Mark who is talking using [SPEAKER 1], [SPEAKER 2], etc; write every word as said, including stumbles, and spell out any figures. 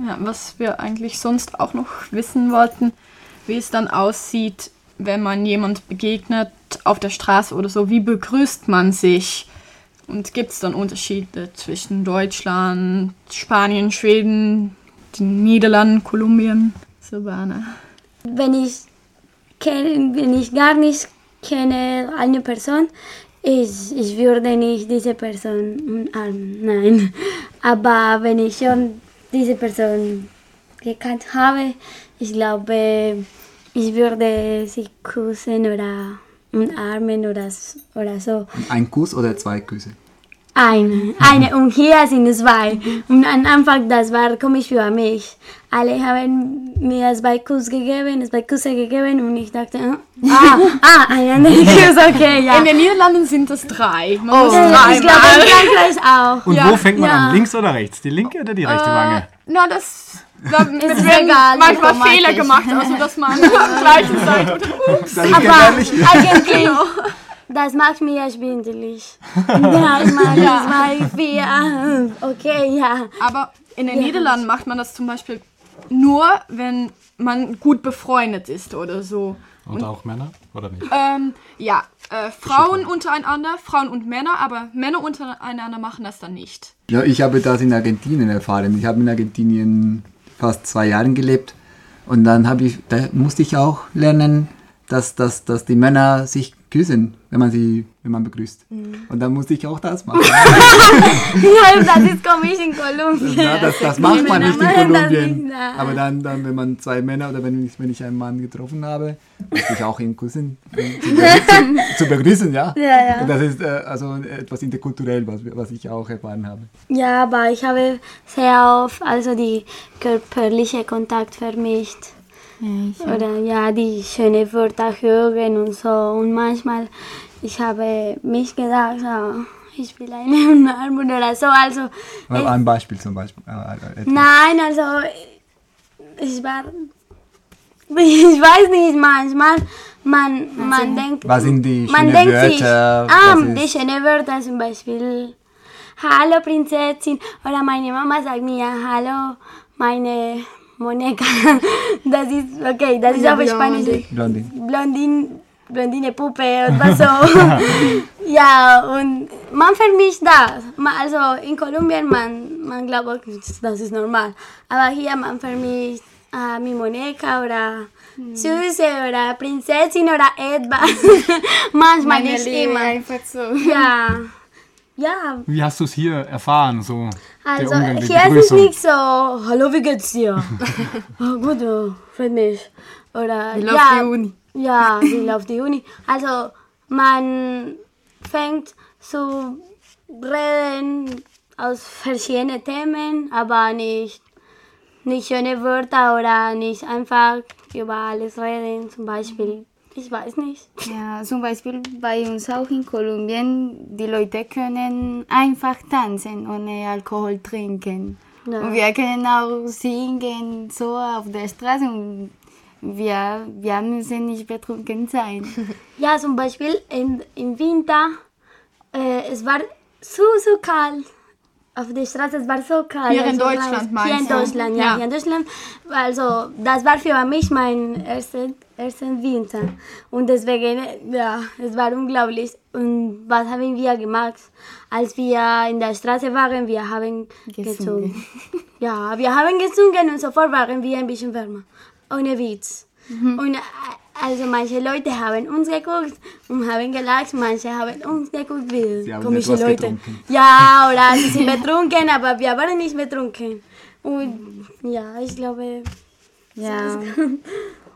[SPEAKER 1] Ja, was wir eigentlich sonst auch noch wissen wollten, wie es dann aussieht, wenn man jemand begegnet auf der Straße oder so, wie begrüßt man sich? Und gibt es dann Unterschiede zwischen Deutschland, Spanien, Schweden, den Niederlanden, Kolumbien? Silvana.
[SPEAKER 2] Wenn ich, kenn, wenn ich gar nicht kenne eine Person, ich, ich würde nicht diese Person umarmen, nein. Aber wenn ich schon diese Person gekannt habe, ich glaube, ich würde sie küssen oder umarmen oder, oder so.
[SPEAKER 3] Ein Kuss oder zwei Küsse?
[SPEAKER 2] Eine, eine und hier sind zwei. Und am Anfang, das war komisch für mich. Alle haben mir zwei Küsse gegeben, zwei Küsse gegeben und ich dachte, ah, ah, ein anderer Kuss, okay, ja.
[SPEAKER 1] In den Niederlanden sind es drei. Man
[SPEAKER 2] Oh,
[SPEAKER 1] muss
[SPEAKER 2] ich
[SPEAKER 1] drei
[SPEAKER 2] glaube, in Frankreich auch.
[SPEAKER 4] Und
[SPEAKER 1] Ja.
[SPEAKER 4] wo fängt man
[SPEAKER 2] Ja.
[SPEAKER 4] an? Links oder rechts? Die linke oder die rechte Wange?
[SPEAKER 1] Äh, na, das... Da
[SPEAKER 2] Es
[SPEAKER 1] wird
[SPEAKER 2] ist egal,
[SPEAKER 1] manchmal
[SPEAKER 2] automatisch.
[SPEAKER 1] Fehler gemacht, also dass man am gleichen Zeit oder ups.
[SPEAKER 3] Das ist
[SPEAKER 2] Aber
[SPEAKER 3] gefährlich.
[SPEAKER 2] eigentlich, das macht mir schwindelig. Dreimal, zwei, vier, okay, ja.
[SPEAKER 1] Aber in den
[SPEAKER 2] Ja.
[SPEAKER 1] Niederlanden macht man das zum Beispiel nur, wenn man gut befreundet ist oder so.
[SPEAKER 4] Und auch Männer? Oder nicht?
[SPEAKER 1] Ähm, ja, äh, Frauen untereinander, Frauen und Männer, aber Männer untereinander machen das dann nicht.
[SPEAKER 3] Ja, ich habe das in Argentinien erfahren. Ich habe in Argentinien fast zwei Jahre gelebt und dann habe ich, da musste ich auch lernen, dass, dass, dass die Männer sich küssen, wenn man sie, wenn man begrüßt. Mhm. Und dann musste ich auch das machen.
[SPEAKER 2] Ja, das ist komisch in Kolumbien.
[SPEAKER 3] Ja, das, das macht man nicht in
[SPEAKER 2] Männer machen das
[SPEAKER 3] Kolumbien.
[SPEAKER 2] nicht, nein.
[SPEAKER 3] Aber dann, dann, wenn man zwei Männer oder wenn ich, wenn ich einen Mann getroffen habe, musste ich auch ihn küssen, um zu, zu, zu begrüßen, ja.
[SPEAKER 2] Ja, ja.
[SPEAKER 3] Und das ist äh, also etwas interkulturell, was, was ich auch erfahren habe.
[SPEAKER 2] Ja, aber ich habe sehr oft also die körperliche Kontakt vermischt. Oder ja, die schönen Wörter hören und so. Und manchmal, ich habe mich gedacht, so, ich will eine Umarmung oder so. Also,
[SPEAKER 3] Mal
[SPEAKER 2] es,
[SPEAKER 3] ein Beispiel zum Beispiel. Äh, etwas.
[SPEAKER 2] nein, also, ich war, ich weiß nicht, manchmal, man, man denkt,
[SPEAKER 3] Was sind die
[SPEAKER 2] man
[SPEAKER 3] schönen
[SPEAKER 2] denkt
[SPEAKER 3] Wörter?
[SPEAKER 2] sich, ah,
[SPEAKER 3] was
[SPEAKER 2] die
[SPEAKER 3] ist-
[SPEAKER 2] schönen Wörter zum Beispiel, hallo Prinzessin, oder meine Mama sagt mir, hallo meine Moneca, das ist, okay, das ist auf Spanisch,
[SPEAKER 3] Blondin.
[SPEAKER 2] Blondin, Blondine Puppe und was so. Ja, und man vermischt das. Ma- Also in Kolumbien, man, man glaubt, das ist normal. Aber hier, man vermischt äh, mi Moneca oder Süße oder Prinzessin oder etwas. Manchmal
[SPEAKER 1] Meine
[SPEAKER 2] nicht
[SPEAKER 1] Liebe,
[SPEAKER 2] immer.
[SPEAKER 1] einfach so.
[SPEAKER 2] Ja, ja.
[SPEAKER 4] Wie hast du es hier erfahren, so
[SPEAKER 2] Also
[SPEAKER 4] der Umgang, die
[SPEAKER 2] hier ist es
[SPEAKER 4] Begrüßung?
[SPEAKER 2] nicht so, hallo, wie geht's dir? Oh, gut, oh, freut mich. Oder,
[SPEAKER 1] Wie läuft
[SPEAKER 2] ja,
[SPEAKER 1] die Uni?
[SPEAKER 2] Ja, wie läuft die Uni? Also man fängt zu reden aus verschiedenen Themen, aber nicht, nicht schöne Wörter oder nicht einfach über alles reden, zum Beispiel. Ich weiß nicht.
[SPEAKER 5] Ja, zum Beispiel bei uns auch in Kolumbien, die Leute können einfach tanzen, ohne Alkohol trinken.
[SPEAKER 2] Ja.
[SPEAKER 5] Und wir können auch singen, so auf der Straße. Und wir, wir müssen nicht betrunken sein.
[SPEAKER 2] Ja, zum Beispiel im, im Winter, äh, es war so, so kalt. Auf der Straße, es war so kalt.
[SPEAKER 1] Hier in
[SPEAKER 2] also
[SPEAKER 1] Deutschland
[SPEAKER 2] raus- Hier in
[SPEAKER 1] meinst du?
[SPEAKER 2] Deutschland, ja,
[SPEAKER 1] Ja.
[SPEAKER 2] Hier in Deutschland. Also, das war für mich mein erster, erster Winter. Und deswegen, ja, es war unglaublich. Und was haben wir gemacht? Als wir in der Straße waren, wir haben gesungen.
[SPEAKER 5] Gesungen.
[SPEAKER 2] Ja, wir haben gesungen und sofort waren wir ein bisschen wärmer. Ohne Witz. Und äh, also manche Leute haben uns geguckt und haben gelacht, manche haben uns geguckt wie
[SPEAKER 3] Sie haben
[SPEAKER 2] komische
[SPEAKER 3] etwas
[SPEAKER 2] Leute.
[SPEAKER 3] getrunken.
[SPEAKER 2] Ja, oder sie sind betrunken, aber wir waren nicht betrunken. Und ja, ich glaube,
[SPEAKER 5] Ja.